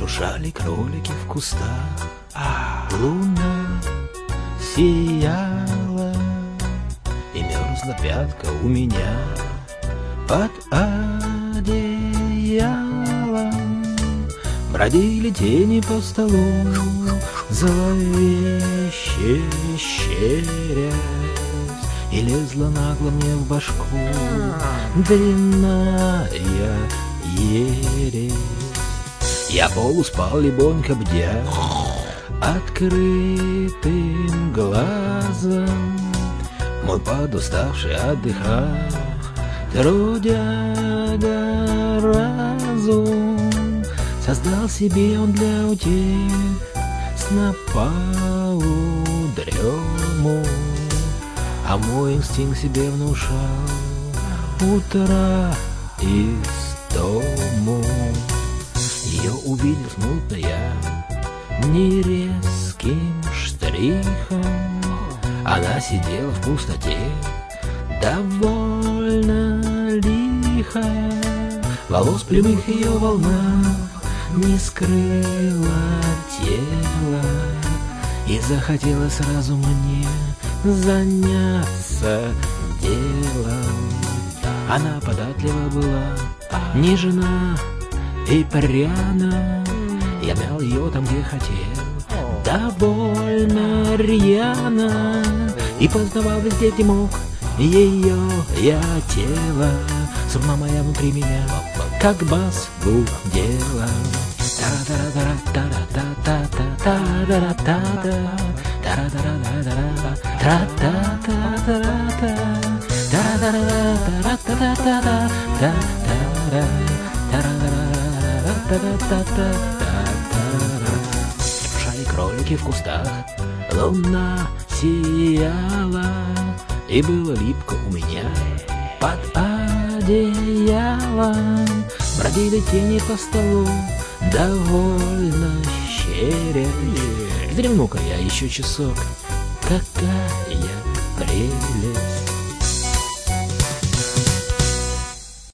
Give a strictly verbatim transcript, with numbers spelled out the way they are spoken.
Шуршали кролики в кустах, а луна сияла, и мерзла пятка у меня под одеялом. Бродили тени по столу, зловеще щерясь, и лезла нагло мне в башку длинная ересь. Я полуспал, легонько бдя открытым глазом. Мой подуставший отдыхал, трудяга разум, создал себе он для утех снопалу дрему. А мой инстинкт себе внушал утра истому. Ее увидел смутно я не резким штрихом. Она сидела в пустоте довольно лихо. Волос прямых ее волнах не скрыла тело, и захотела сразу мне заняться делом. Она податлива была, нежна и пряна. Я мял ее там, где хотел, довольно рьяно, и познавал везде, где мог, ее я тело. Струна моя внутри меня, как бас гудела. Шуршали кролики в кустах, луна сияла, и было липко у меня под одеялом. Бродили тени по столу, довольно щерясь. Вздремну-ка я еще часок, какая прелесть.